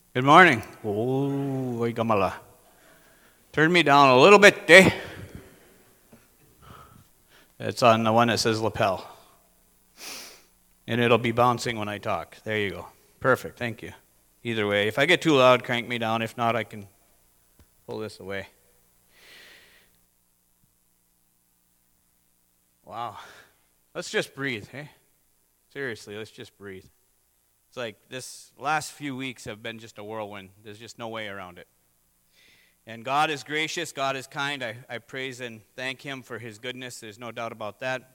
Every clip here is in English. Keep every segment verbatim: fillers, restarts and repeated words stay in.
Good morning. Oh, ay kamala. Turn me down a little bit, eh? It's on the one that says lapel. And it'll be bouncing when I talk. There you go. Perfect, thank you. Either way, if I get too loud, crank me down. If not, I can pull this away. Wow. Let's just breathe, eh? Seriously, let's just breathe. It's like this last few weeks have been just a whirlwind. There's just no way around it. And God is gracious. God is kind. I, I praise and thank him for his goodness. There's no doubt about that.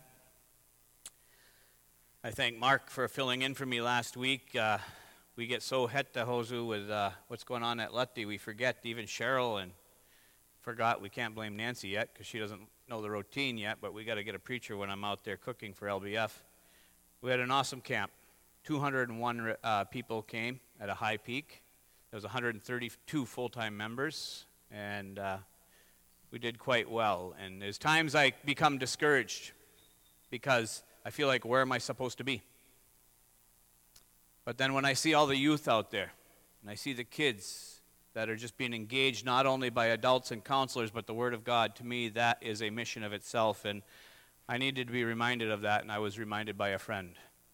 I thank Mark for filling in for me last week. Uh, we get so hetta hozu with uh, what's going on at Lutty, we forget even Cheryl, and forgot we can't blame Nancy yet because she doesn't know the routine yet, but we got to get a preacher when I'm out there cooking for L B F. We had an awesome camp. two hundred one uh, people came at a high peak. There was one hundred thirty-two full-time members, and uh, we did quite well. And there's times I become discouraged because I feel like, where am I supposed to be? But then when I see all the youth out there, and I see the kids that are just being engaged not only by adults and counselors, but the Word of God, to me, that is a mission of itself. And I needed to be reminded of that, and I was reminded by a friend.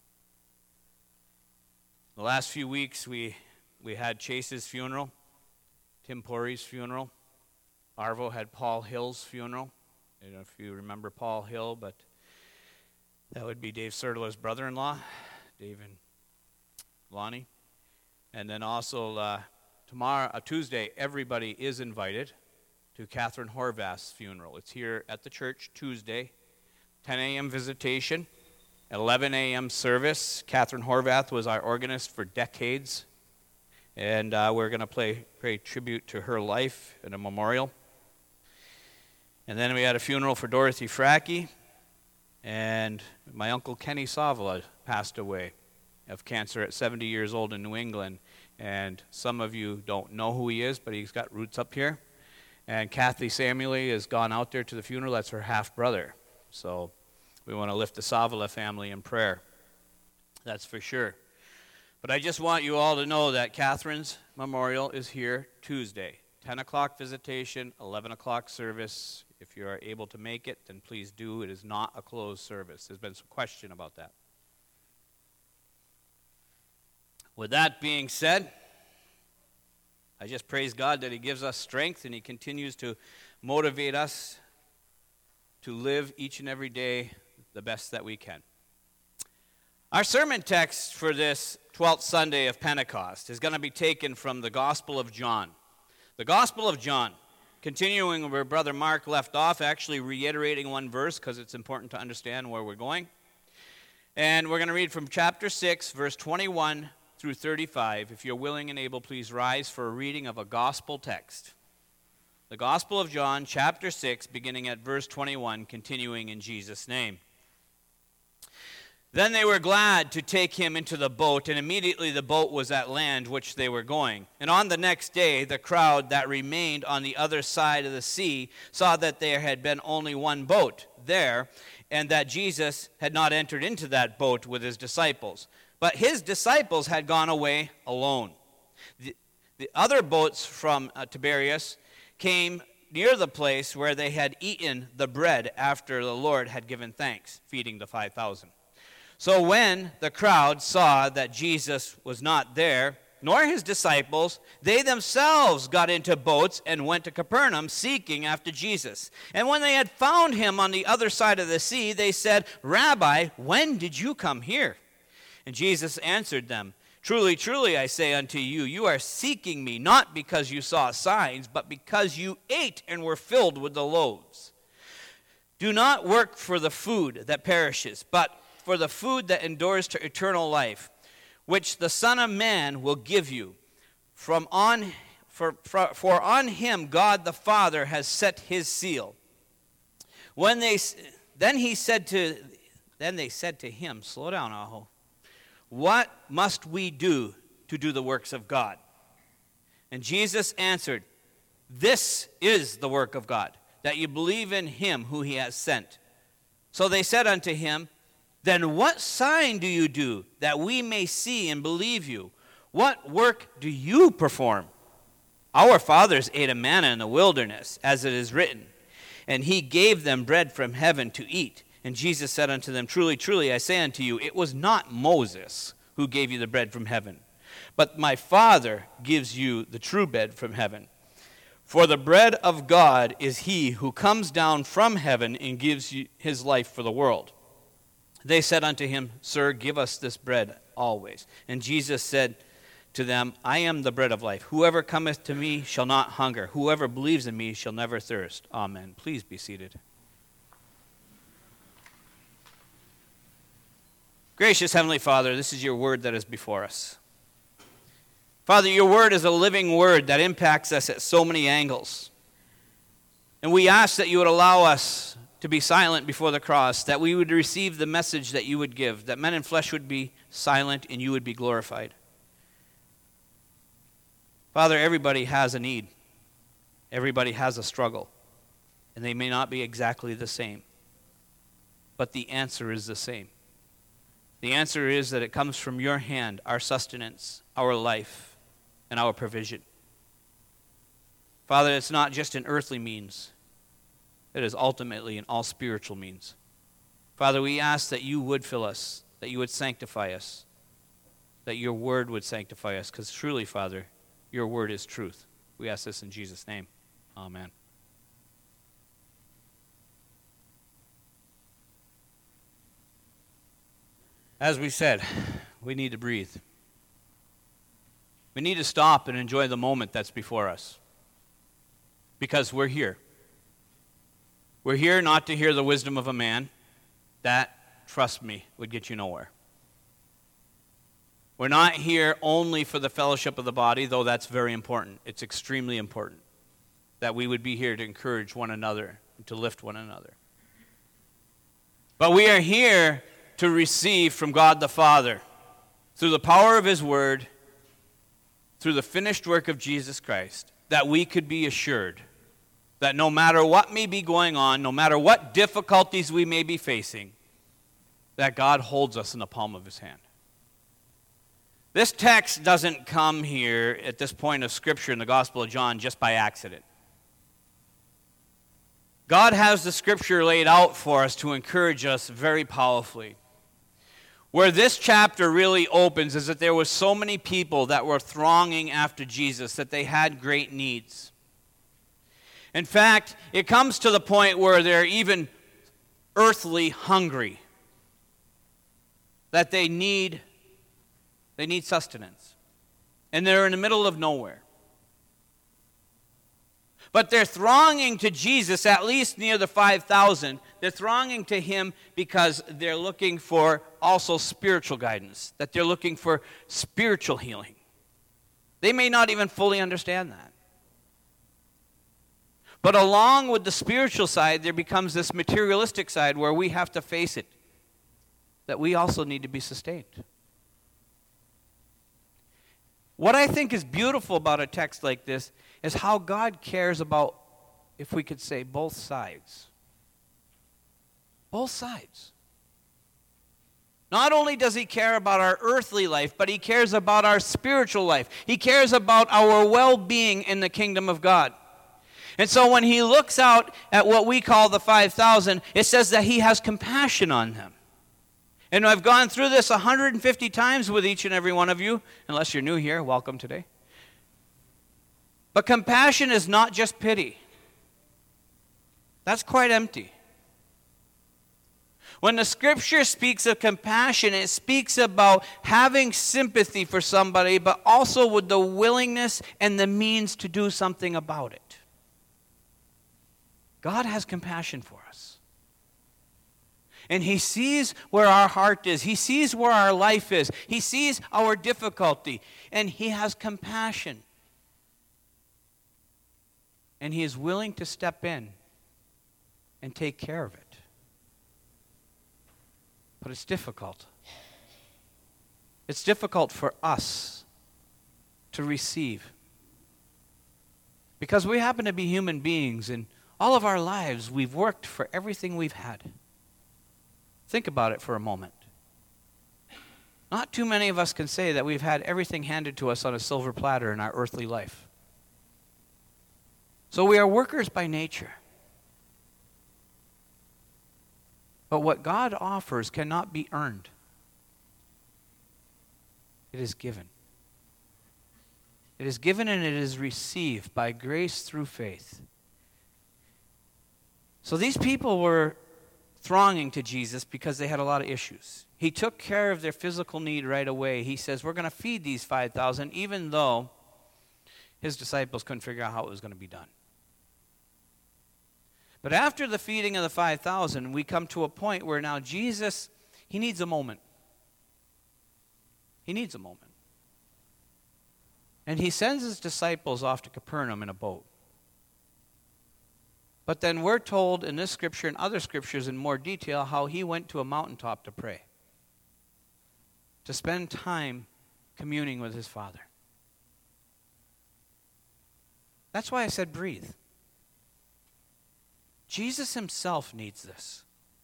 The last few weeks, we we had Chase's funeral, Tim Pori's funeral. Arvo had Paul Hill's funeral. I don't know if you remember Paul Hill, but that would be Dave Sertler's brother-in-law, Dave and Lonnie. And then also uh, tomorrow, uh, Tuesday, everybody is invited to Catherine Horvath's funeral. It's here at the church Tuesday, ten a.m. visitation. At eleven a.m. service. Catherine Horvath was our organist for decades, and uh, we're going to play pay tribute to her life in a memorial. And then we had a funeral for Dorothy Fracke, and my uncle Kenny Savala passed away of cancer at seventy years old in New England. And some of you don't know who he is, but he's got roots up here. And Kathy Samueli has gone out there to the funeral. That's her half-brother. So we want to lift the Savala family in prayer. That's for sure. But I just want you all to know that Catherine's memorial is here Tuesday. ten o'clock visitation, eleven o'clock service. If you are able to make it, then please do. It is not a closed service. There's been some question about that. With that being said, I just praise God that he gives us strength and he continues to motivate us to live each and every day the best that we can. Our sermon text for this twelfth Sunday of Pentecost is going to be taken from the Gospel of John. The Gospel of John, continuing where Brother Mark left off, actually reiterating one verse because it's important to understand where we're going. And we're going to read from chapter six, verse twenty-one through thirty-five. If you're willing and able, please rise for a reading of a gospel text. The Gospel of John, chapter six, beginning at verse twenty-one, continuing in Jesus' name. Then they were glad to take him into the boat, and immediately the boat was at land which they were going. And on the next day, the crowd that remained on the other side of the sea saw that there had been only one boat there, and that Jesus had not entered into that boat with his disciples. But his disciples had gone away alone. The, the other boats from uh, Tiberias came near the place where they had eaten the bread after the Lord had given thanks, feeding the five thousand. So when the crowd saw that Jesus was not there, nor his disciples, they themselves got into boats and went to Capernaum seeking after Jesus. And when they had found him on the other side of the sea, they said, "Rabbi, when did you come here?" And Jesus answered them, "Truly, truly, I say unto you, you are seeking me not because you saw signs, but because you ate and were filled with the loaves. Do not work for the food that perishes, but for the food that endures to eternal life, which the Son of Man will give you. From on, for, for, for on him God the Father has set his seal." When they then he said to then they said to him, slow down, Aho. "What must we do to do the works of God?" And Jesus answered, "This is the work of God, that you believe in him who he has sent." So they said unto him, "Then what sign do you do, that we may see and believe you? What work do you perform? Our fathers ate a manna in the wilderness, as it is written, and he gave them bread from heaven to eat. And Jesus said unto them, Truly, truly, I say unto you, it was not Moses who gave you the bread from heaven, but my Father gives you the true bread from heaven. For the bread of God is he who comes down from heaven and gives you his life for the world. They said unto him, Sir, give us this bread always. And Jesus said to them, I am the bread of life. Whoever cometh to me shall not hunger. Whoever believes in me shall never thirst. Amen. Please be seated. Gracious Heavenly Father, this is your word that is before us. Father, your word is a living word that impacts us at so many angles. And we ask that you would allow us to be silent before the cross, that we would receive the message that you would give, that men in flesh would be silent and you would be glorified. Father, everybody has a need. Everybody has a struggle. And they may not be exactly the same. But the answer is the same. The answer is that it comes from your hand, our sustenance, our life, and our provision. Father, it's not just an earthly means. It is ultimately an all spiritual means. Father, we ask that you would fill us, that you would sanctify us, that your word would sanctify us, because truly, Father, your word is truth. We ask this in Jesus' name. Amen. As we said, we need to breathe. We need to stop and enjoy the moment that's before us. Because we're here. We're here not to hear the wisdom of a man. That, trust me, would get you nowhere. We're not here only for the fellowship of the body, though that's very important. It's extremely important that we would be here to encourage one another and to lift one another. But we are here to receive from God the Father, through the power of his word, through the finished work of Jesus Christ, that we could be assured that no matter what may be going on, no matter what difficulties we may be facing, that God holds us in the palm of his hand. This text doesn't come here at this point of Scripture in the Gospel of John just by accident. God has the Scripture laid out for us to encourage us very powerfully. Where this chapter really opens is that there were so many people that were thronging after Jesus that they had great needs. In fact, it comes to the point where they're even earthly hungry, that they need, they need sustenance. And they're in the middle of nowhere. But they're thronging to Jesus, at least near the five thousand. They're thronging to him because they're looking for also spiritual guidance, that they're looking for spiritual healing. They may not even fully understand that. But along with the spiritual side, there becomes this materialistic side where we have to face it, that we also need to be sustained. What I think is beautiful about a text like this is how God cares about, if we could say, both sides. Both sides. Not only does he care about our earthly life, but he cares about our spiritual life. He cares about our well-being in the kingdom of God. And so when he looks out at what we call the five thousand, it says that he has compassion on them. And I've gone through this one hundred fifty times with each and every one of you. Unless you're new here, welcome today. But compassion is not just pity. That's quite empty. When the scripture speaks of compassion, it speaks about having sympathy for somebody, but also with the willingness and the means to do something about it. God has compassion for us. And he sees where our heart is. He sees where our life is. He sees our difficulty. And he has compassion. And he is willing to step in and take care of it. But it's difficult. It's difficult for us to receive. Because we happen to be human beings, and all of our lives we've worked for everything we've had. Think about it for a moment. Not too many of us can say that we've had everything handed to us on a silver platter in our earthly life. So we are workers by nature. But what God offers cannot be earned. It is given. It is given and it is received by grace through faith. So these people were thronging to Jesus because they had a lot of issues. He took care of their physical need right away. He says, we're going to feed these five thousand, even though his disciples couldn't figure out how it was going to be done. But after the feeding of the five thousand, we come to a point where now Jesus, he needs a moment. He needs a moment. And he sends his disciples off to Capernaum in a boat. But then we're told in this scripture and other scriptures in more detail how he went to a mountaintop to pray, to spend time communing with his Father. That's why I said breathe. Jesus himself needs this.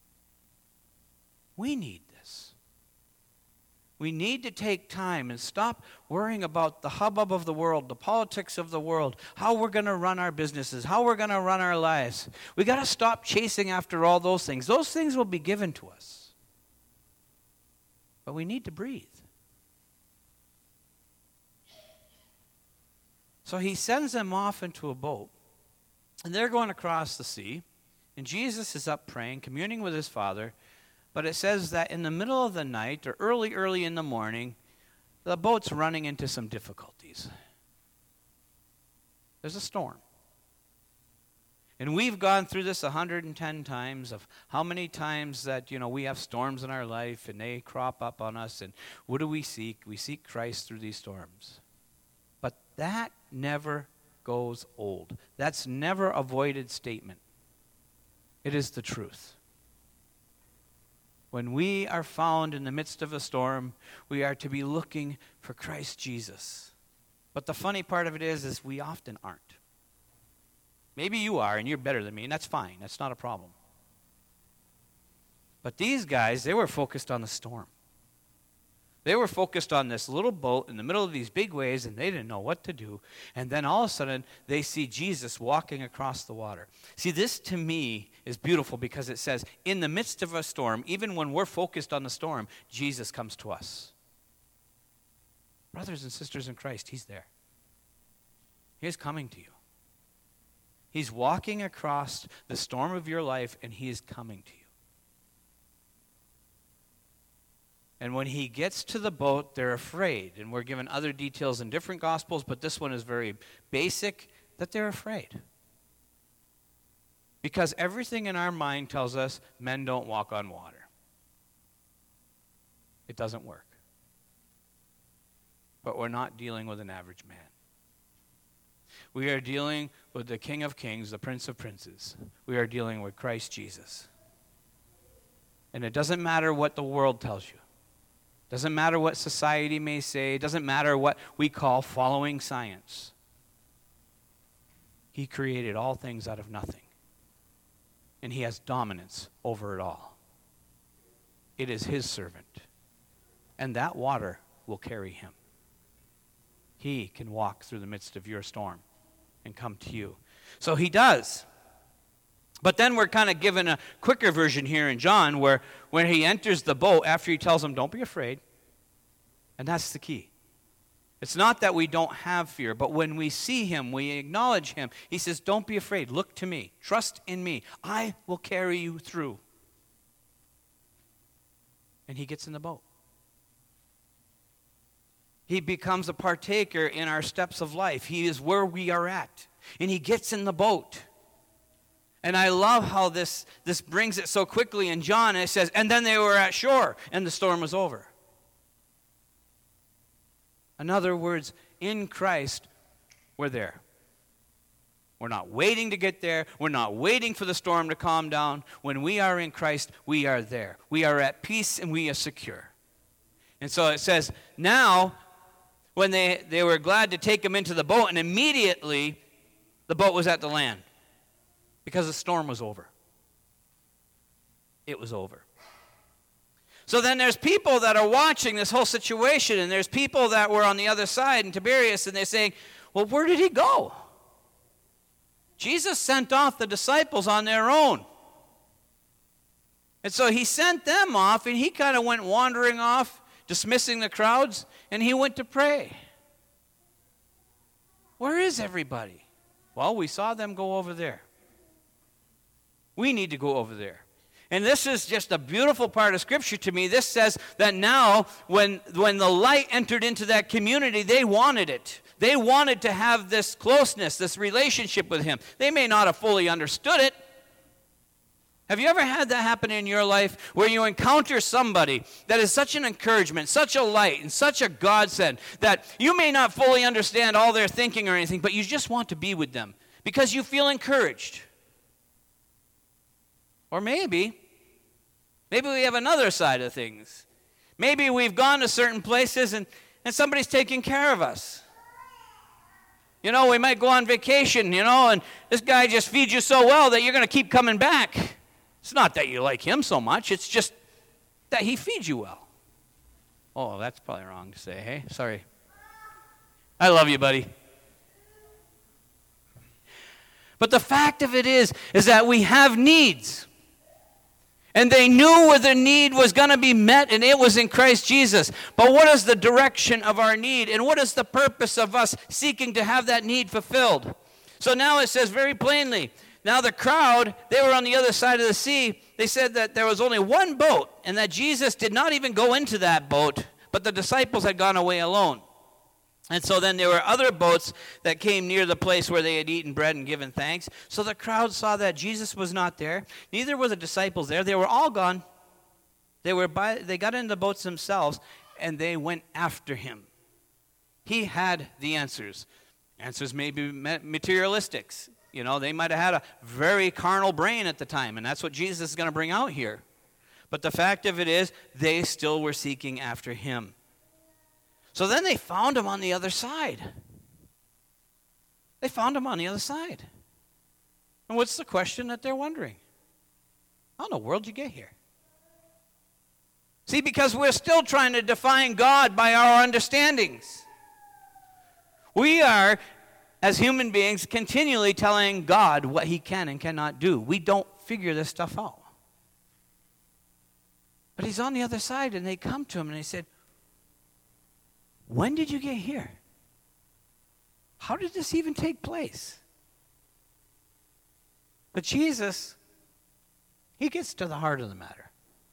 We need this. We need to take time and stop worrying about the hubbub of the world, the politics of the world, how we're going to run our businesses, how we're going to run our lives. We got to stop chasing after all those things. Those things will be given to us. But we need to breathe. So he sends them off into a boat, and they're going across the sea, and Jesus is up praying, communing with his Father. But it says that in the middle of the night, or early, early in the morning, the boat's running into some difficulties. There's a storm. And we've gone through this one hundred ten times of how many times that, you know, we have storms in our life and they crop up on us. And what do we seek? We seek Christ through these storms. But that never goes old. That's never a voided statement. It is the truth. When we are found in the midst of a storm, we are to be looking for Christ Jesus. But the funny part of it is, is we often aren't. Maybe you are, and you're better than me, and that's fine. That's not a problem. But these guys, they were focused on the storm. They were focused on this little boat in the middle of these big waves, and they didn't know what to do. And then all of a sudden, they see Jesus walking across the water. See, this to me is beautiful because it says, in the midst of a storm, even when we're focused on the storm, Jesus comes to us. Brothers and sisters in Christ, he's there. He is coming to you. He's walking across the storm of your life, and he is coming to you. And when he gets to the boat, they're afraid. And we're given other details in different Gospels, but this one is very basic, that they're afraid. Because everything in our mind tells us men don't walk on water. It doesn't work. But we're not dealing with an average man. We are dealing with the King of Kings, the Prince of Princes. We are dealing with Christ Jesus. And it doesn't matter what the world tells you. Doesn't matter what society may say. It doesn't matter what we call following science. He created all things out of nothing. And he has dominance over it all. It is his servant. And that water will carry him. He can walk through the midst of your storm and come to you. So he does. But then we're kind of given a quicker version here in John where when he enters the boat, after he tells them, don't be afraid. And that's the key. It's not that we don't have fear, but when we see him, we acknowledge him. He says, don't be afraid. Look to me. Trust in me. I will carry you through. And he gets in the boat. He becomes a partaker in our steps of life. He is where we are at. And he gets in the boat. And I love how this, this brings it so quickly in John. It says, and then they were at shore, and the storm was over. In other words, in Christ, we're there. We're not waiting to get there. We're not waiting for the storm to calm down. When we are in Christ, we are there. We are at peace, and we are secure. And so it says, now, when they, they were glad to take him into the boat, and immediately the boat was at the land. Because the storm was over. It was over. So then there's people that are watching this whole situation, and there's people that were on the other side in Tiberias, and they're saying, well, where did he go? Jesus sent off the disciples on their own. And so he sent them off, and he kind of went wandering off, dismissing the crowds, and he went to pray. Where is everybody? Well, we saw them go over there. We need to go over there. And this is just a beautiful part of Scripture to me. This says that now, when, when the light entered into that community, they wanted it. They wanted to have this closeness, this relationship with him. They may not have fully understood it. Have you ever had that happen in your life where you encounter somebody that is such an encouragement, such a light, and such a godsend that you may not fully understand all their thinking or anything, but you just want to be with them because you feel encouraged? Or maybe, maybe we have another side of things. Maybe we've gone to certain places and, and somebody's taking care of us. You know, we might go on vacation, you know, and this guy just feeds you so well that you're going to keep coming back. It's not that you like him so much. It's just that he feeds you well. Oh, that's probably wrong to say, hey? Sorry. I love you, buddy. But the fact of it is, is that we have needs. And they knew where the need was going to be met, and it was in Christ Jesus. But what is the direction of our need? And what is the purpose of us seeking to have that need fulfilled? So now it says very plainly, now the crowd, they were on the other side of the sea. They said that there was only one boat, and that Jesus did not even go into that boat, but the disciples had gone away alone. And so then there were other boats that came near the place where they had eaten bread and given thanks. So the crowd saw that Jesus was not there. Neither were the disciples there. They were all gone. They were by, they got in the boats themselves, and they went after him. He had the answers. Answers may be materialistics. You know, they might have had a very carnal brain at the time, and that's what Jesus is going to bring out here. But the fact of it is, they still were seeking after him. So then they found him on the other side. They found him on the other side. And what's the question that they're wondering? How in the world did you get here? See, because we're still trying to define God by our understandings. We are, as human beings, continually telling God what he can and cannot do. We don't figure this stuff out. But he's on the other side, and they come to him, and they said, when did you get here? How did this even take place? But Jesus, he gets to the heart of the matter.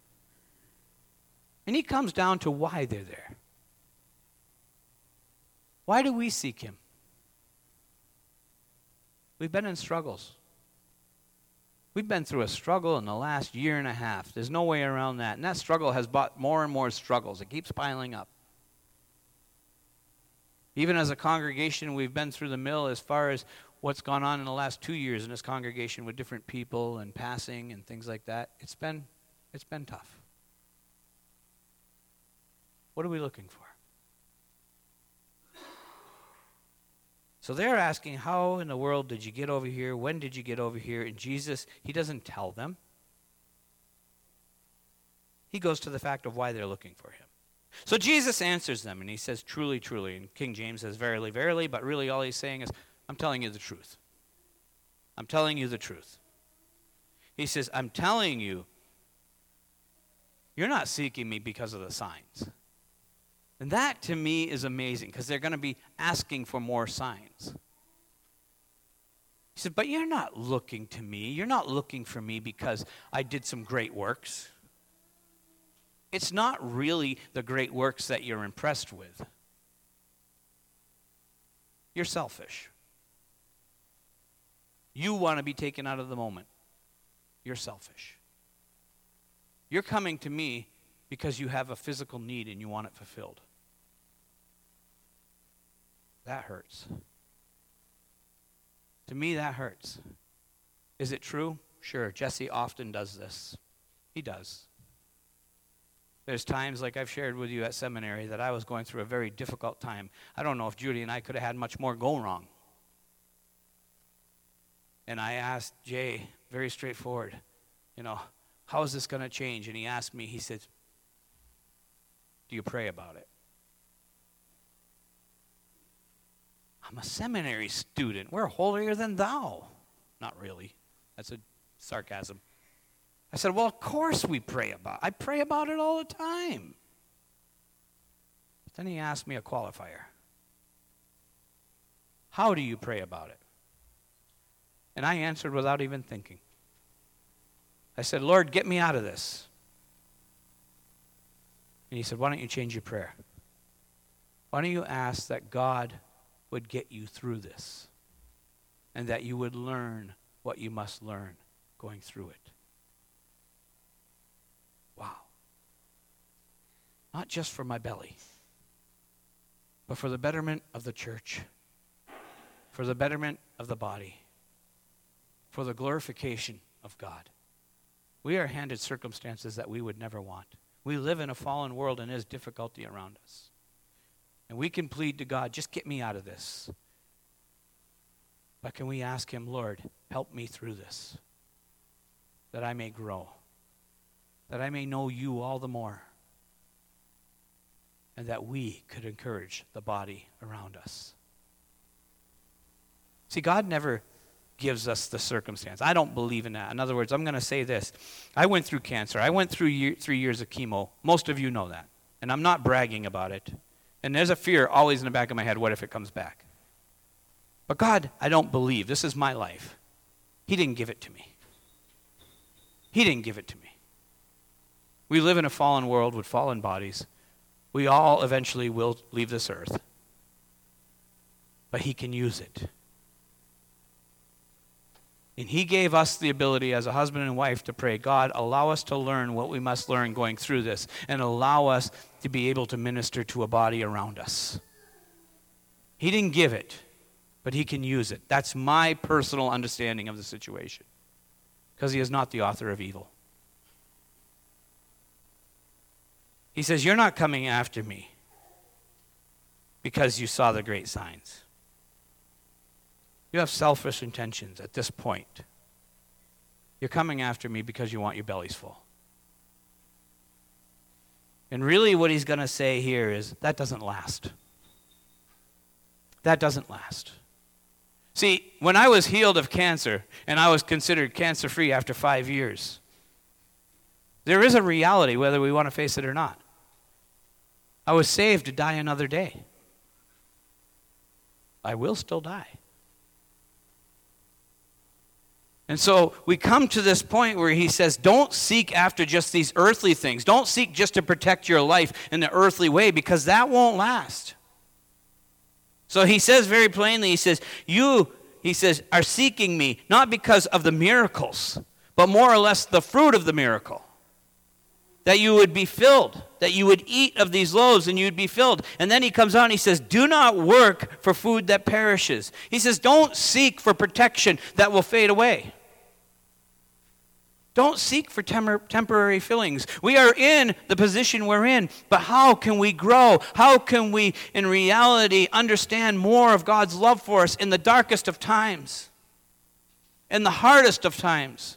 And he comes down to why they're there. Why do we seek him? We've been in struggles. We've been through a struggle in the last year and a half. There's no way around that. And that struggle has brought more and more struggles. It keeps piling up. Even as a congregation, we've been through the mill as far as what's gone on in the last two years in this congregation with different people and passing and things like that. It's been, it's been tough. What are we looking for? So they're asking, how in the world did you get over here? When did you get over here? And Jesus, he doesn't tell them. He goes to the fact of why they're looking for him. So Jesus answers them, and he says, truly, truly. And King James says, verily, verily. But really all he's saying is, I'm telling you the truth. I'm telling you the truth. He says, I'm telling you, you're not seeking me because of the signs. And that, to me, is amazing, because they're going to be asking for more signs. He said, but you're not looking to me. You're not looking for me because I did some great works. It's not really the great works that you're impressed with. You're selfish. You want to be taken out of the moment. You're selfish. You're coming to me because you have a physical need and you want it fulfilled. That hurts. To me, that hurts. Is it true? Sure. Jesse often does this. He does. There's times, like I've shared with you at seminary, that I was going through a very difficult time. I don't know if Judy and I could have had much more go wrong. And I asked Jay, very straightforward, you know, how is this going to change? And he asked me, he said, do you pray about it? I'm a seminary student. We're holier than thou. Not really. That's a sarcasm. I said, well, of course we pray about it. I pray about it all the time. But then he asked me a qualifier. How do you pray about it? And I answered without even thinking. I said, Lord, get me out of this. And he said, why don't you change your prayer? Why don't you ask that God would get you through this and that you would learn what you must learn going through it? Wow. Not just for my belly, but for the betterment of the church, for the betterment of the body, for the glorification of God. We are handed circumstances that we would never want. We live in a fallen world and there's difficulty around us. And we can plead to God, just get me out of this. But can we ask him, Lord, help me through this, that I may grow, that I may know you all the more, and that we could encourage the body around us. See, God never gives us the circumstance. I don't believe in that. In other words, I'm going to say this. I went through cancer. I went through year, three years of chemo. Most of you know that. And I'm not bragging about it. And there's a fear always in the back of my head, what if it comes back? But God, I don't believe. This is my life. He didn't give it to me. He didn't give it to me. We live in a fallen world with fallen bodies. We all eventually will leave this earth. But he can use it. And he gave us the ability as a husband and wife to pray, God, allow us to learn what we must learn going through this, and allow us to be able to minister to a body around us. He didn't give it, but he can use it. That's my personal understanding of the situation, because he is not the author of evil. He says, you're not coming after me because you saw the great signs. You have selfish intentions at this point. You're coming after me because you want your bellies full. And really what he's going to say here is, that doesn't last. That doesn't last. See, when I was healed of cancer, and I was considered cancer-free after five years, there is a reality whether we want to face it or not. I was saved to die another day. I will still die. And so we come to this point where he says, don't seek after just these earthly things. Don't seek just to protect your life in the earthly way, because that won't last. So he says very plainly, he says, you, he says, are seeking me not because of the miracles, but more or less the fruit of the miracle. That you would be filled, that you would eat of these loaves and you'd be filled. And then he comes on and he says, do not work for food that perishes. He says, don't seek for protection that will fade away. Don't seek for tem- temporary fillings. We are in the position we're in, but how can we grow? How can we, in reality, understand more of God's love for us in the darkest of times, in the hardest of times?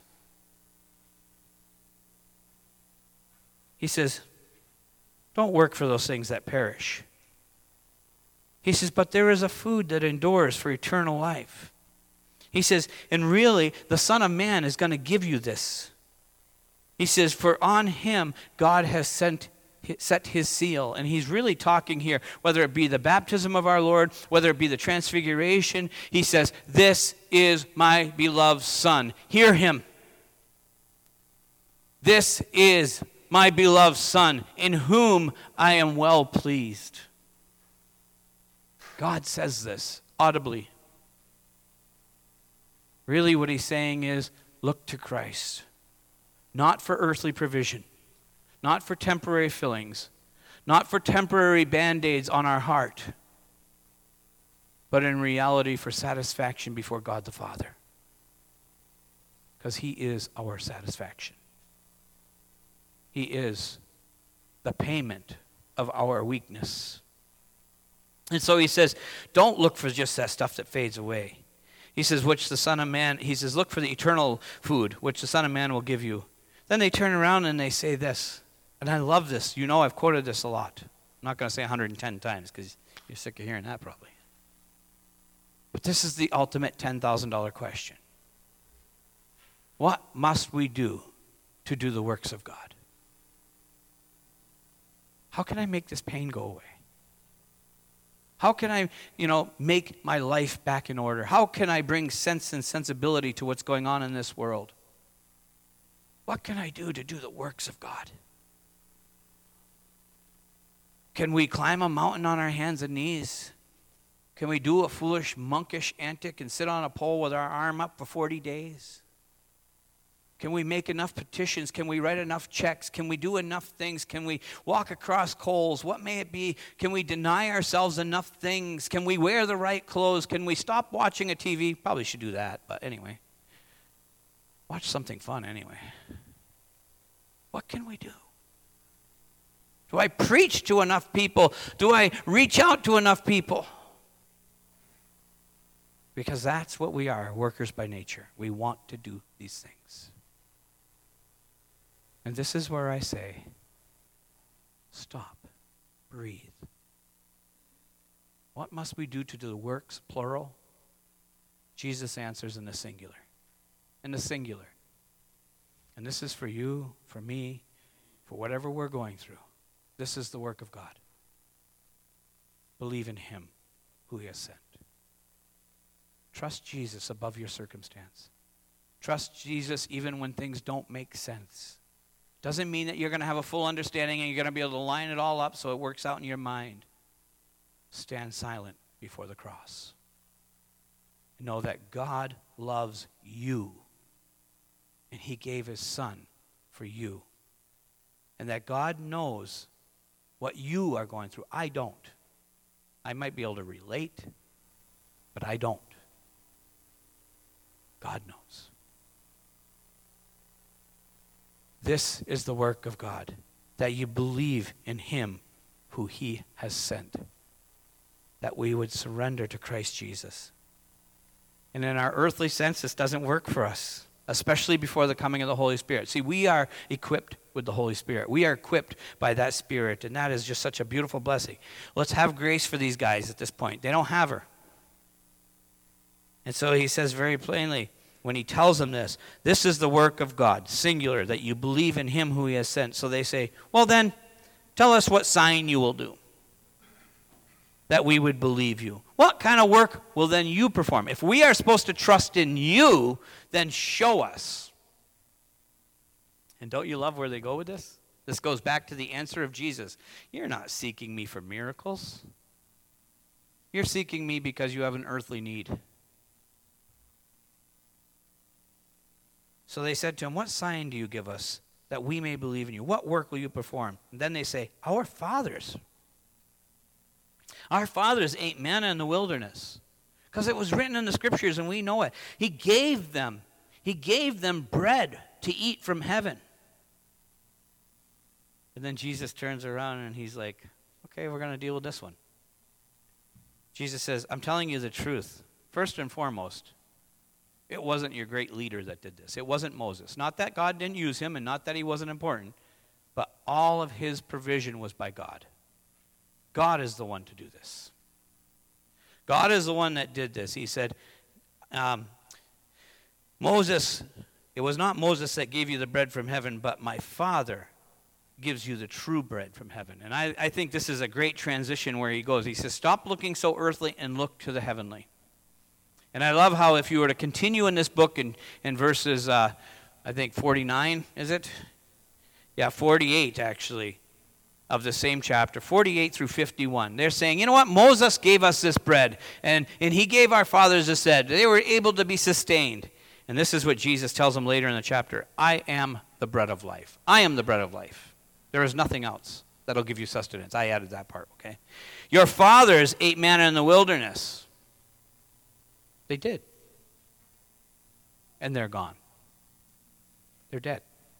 He says, don't work for those things that perish. He says, but there is a food that endures for eternal life. He says, and really, the Son of Man is going to give you this. He says, for on him God has sent, set his seal. And he's really talking here, whether it be the baptism of our Lord, whether it be the transfiguration. He says, this is my beloved Son. Hear him. This is my beloved Son, in whom I am well pleased. God says this audibly. Really what he's saying is, look to Christ. Not for earthly provision, not for temporary fillings, not for temporary band-aids on our heart, but in reality for satisfaction before God the Father. Because he is our satisfaction. He is the payment of our weakness. And so he says, don't look for just that stuff that fades away. He says, which the Son of Man, he says, look for the eternal food, which the Son of Man will give you. Then they turn around and they say this, and And I love this. You know I've quoted this a lot. I'm not going to say one hundred ten times because you're sick of hearing that probably. But this is the ultimate ten thousand dollars question. What must we do to do the works of God? How can I make this pain go away? How can I, you know, make my life back in order? How can I bring sense and sensibility to what's going on in this world? What can I do to do the works of God? Can we climb a mountain on our hands and knees? Can we do a foolish, monkish antic and sit on a pole with our arm up for forty days? Can we make enough petitions? Can we write enough checks? Can we do enough things? Can we walk across coals? What may it be? Can we deny ourselves enough things? Can we wear the right clothes? Can we stop watching a T V? Probably should do that, but anyway. Watch something fun anyway. What can we do? Do I preach to enough people? Do I reach out to enough people? Because that's what we are, workers by nature. We want to do these things. And this is where I say, stop, breathe. What must we do to do the works, plural? Jesus answers in the singular. In the singular. And this is for you, for me, for whatever we're going through. This is the work of God. Believe in him who he has sent. Trust Jesus above your circumstance. Trust Jesus even when things don't make sense. Doesn't mean that you're going to have a full understanding and you're going to be able to line it all up so it works out in your mind. Stand silent before the cross. Know that God loves you. And he gave his son for you. And that God knows what you are going through. I don't. I might be able to relate, but I don't. God knows. This is the work of God, that you believe in him who he has sent, that we would surrender to Christ Jesus. And in our earthly sense, this doesn't work for us, especially before the coming of the Holy Spirit. See, we are equipped with the Holy Spirit. We are equipped by that Spirit, and that is just such a beautiful blessing. Let's have grace for these guys at this point. They don't have her. And so he says very plainly, when he tells them this, this is the work of God, singular, that you believe in him who he has sent. So they say, well then, tell us what sign you will do, that we would believe you. What kind of work will then you perform? If we are supposed to trust in you, then show us. And don't you love where they go with this? This goes back to the answer of Jesus. You're not seeking me for miracles. You're seeking me because you have an earthly need. So they said to him, what sign do you give us that we may believe in you? What work will you perform? And then they say, our fathers. Our fathers ate manna in the wilderness. Because it was written in the scriptures and we know it. He gave them, he gave them bread to eat from heaven. And then Jesus turns around and he's like, okay, we're going to deal with this one. Jesus says, I'm telling you the truth. First and foremost, it wasn't your great leader that did this. It wasn't Moses. Not that God didn't use him and not that he wasn't important, but all of his provision was by God. God is the one to do this. God is the one that did this. He said, um, Moses, it was not Moses that gave you the bread from heaven, but my Father gives you the true bread from heaven. And I, I think this is a great transition where he goes. He says, stop looking so earthly and look to the heavenly. And I love how if you were to continue in this book in, in verses, uh, I think forty-nine, is it? Yeah, forty-eight actually, of the same chapter, forty-eight through fifty-one. They're saying, you know what, Moses gave us this bread, and, and he gave our fathers this bread. They were able to be sustained. And this is what Jesus tells them later in the chapter. I am the bread of life. I am the bread of life. There is nothing else that'll give you sustenance. I added that part, okay? Your fathers ate manna in the wilderness. They did. And they're gone. They're dead.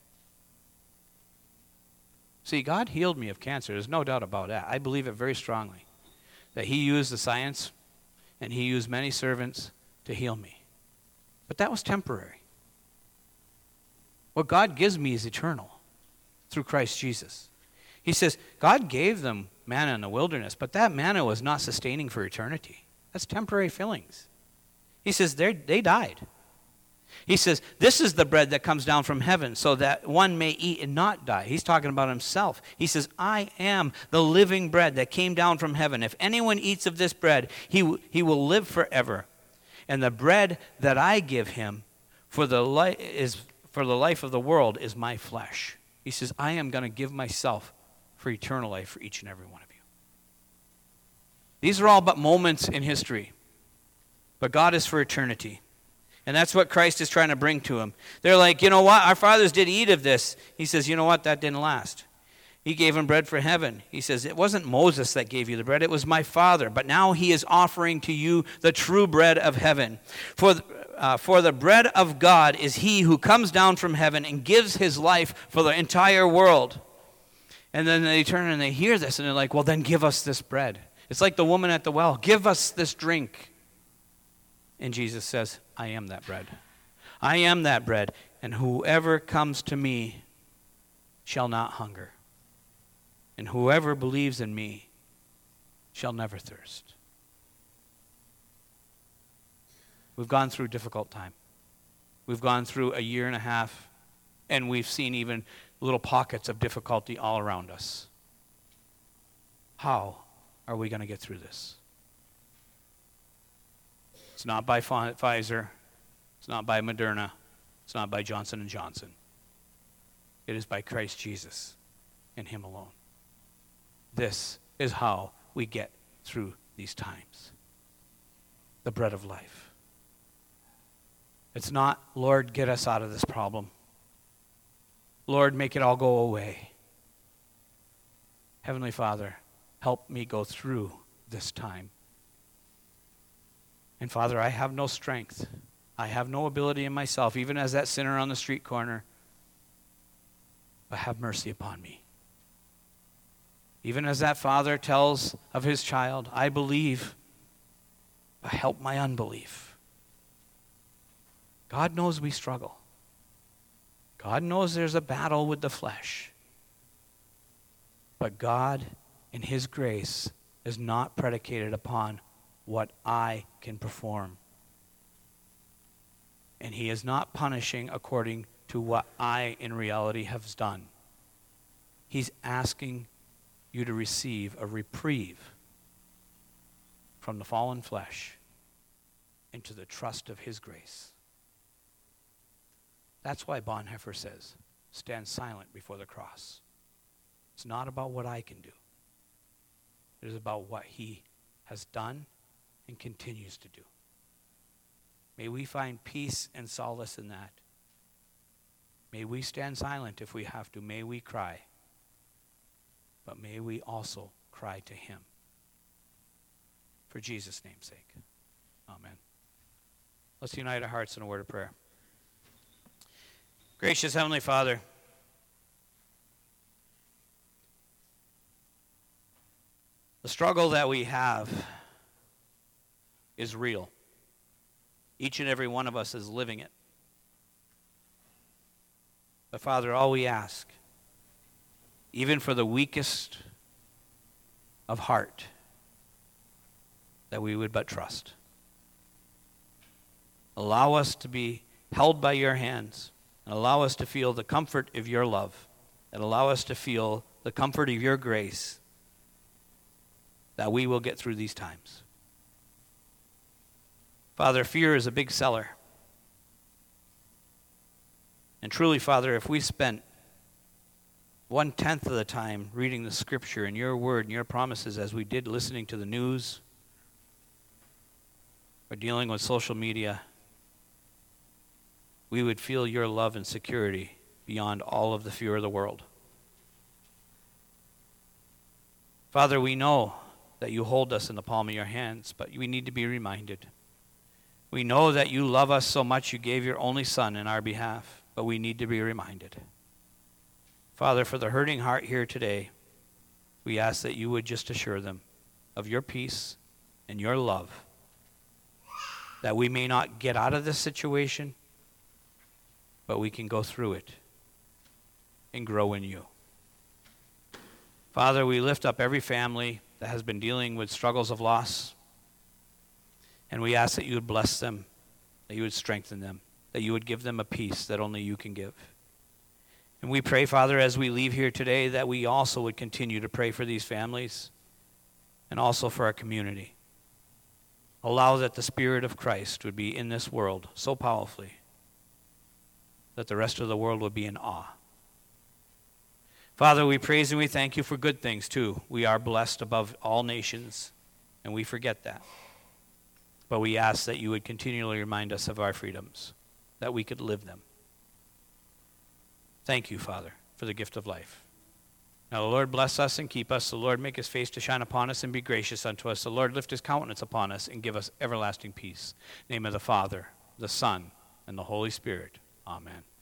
See, God healed me of cancer. There's no doubt about that. I believe it very strongly. That he used the science and he used many servants to heal me. But that was temporary. What God gives me is eternal through Christ Jesus. He says, God gave them manna in the wilderness, but that manna was not sustaining for eternity. That's temporary fillings. He says, they they died. He says, this is the bread that comes down from heaven so that one may eat and not die. He's talking about himself. He says, I am the living bread that came down from heaven. If anyone eats of this bread, he, he will live forever. And the bread that I give him for the, li- is, for the life of the world is my flesh. He says, I am going to give myself for eternal life for each and every one of you. These are all but moments in history, but God is for eternity. And that's what Christ is trying to bring to him. They're like, you know what? Our fathers did eat of this. He says, you know what? That didn't last. He gave him bread for heaven. He says, it wasn't Moses that gave you the bread. It was my Father. But now he is offering to you the true bread of heaven. For, uh, for the bread of God is he who comes down from heaven and gives his life for the entire world. And then they turn and they hear this and they're like, well, then give us this bread. It's like the woman at the well. Give us this drink. And Jesus says, I am that bread. I am that bread. And whoever comes to me shall not hunger. And whoever believes in me shall never thirst. We've gone through a difficult time. We've gone through a year and a half, and we've seen even little pockets of difficulty all around us. How are we going to get through this? It's not by Pfizer. It's not by Moderna. It's not by Johnson and Johnson. It is by Christ Jesus and him alone. This is how we get through these times. The bread of life. It's not, Lord, get us out of this problem. Lord, make it all go away. Heavenly Father, help me go through this time. And Father, I have no strength. I have no ability in myself, even as that sinner on the street corner. But have mercy upon me. Even as that father tells of his child, I believe, but help my unbelief. God knows we struggle. God knows there's a battle with the flesh. But God, in his grace, is not predicated upon what I can perform. And he is not punishing according to what I, in reality, have done. He's asking you to receive a reprieve from the fallen flesh into the trust of his grace. That's why Bonhoeffer says, stand silent before the cross. It's not about what I can do. It is about what he has done and continues to do. May we find peace and solace in that. May we stand silent if we have to. May we cry. But may we also cry to him. For Jesus' name's sake. Amen. Let's unite our hearts in a word of prayer. Gracious Heavenly Father, the struggle that we have is real. Each and every one of us is living it. But Father, all we ask, even for the weakest of heart, that we would but trust. Allow us to be held by your hands, and allow us to feel the comfort of your love, and allow us to feel the comfort of your grace, that we will get through these times. Father, fear is a big seller. And truly, Father, if we spent one-tenth of the time reading the Scripture and your word and your promises as we did listening to the news or dealing with social media, we would feel your love and security beyond all of the fear of the world. Father, we know that you hold us in the palm of your hands, but we need to be reminded. We know that you love us so much you gave your only Son in our behalf, but we need to be reminded. Father, for the hurting heart here today, we ask that you would just assure them of your peace and your love, that we may not get out of this situation, but we can go through it and grow in you. Father, we lift up every family that has been dealing with struggles of loss. And we ask that you would bless them, that you would strengthen them, that you would give them a peace that only you can give. And we pray, Father, as we leave here today, that we also would continue to pray for these families and also for our community. Allow that the Spirit of Christ would be in this world so powerfully that the rest of the world would be in awe. Father, we praise and we thank you for good things too. We are blessed above all nations, and we forget that. But we ask that you would continually remind us of our freedoms, that we could live them. Thank you, Father, for the gift of life. Now the Lord bless us and keep us. The Lord make his face to shine upon us and be gracious unto us. The Lord lift his countenance upon us and give us everlasting peace. In the name of the Father, the Son, and the Holy Spirit. Amen.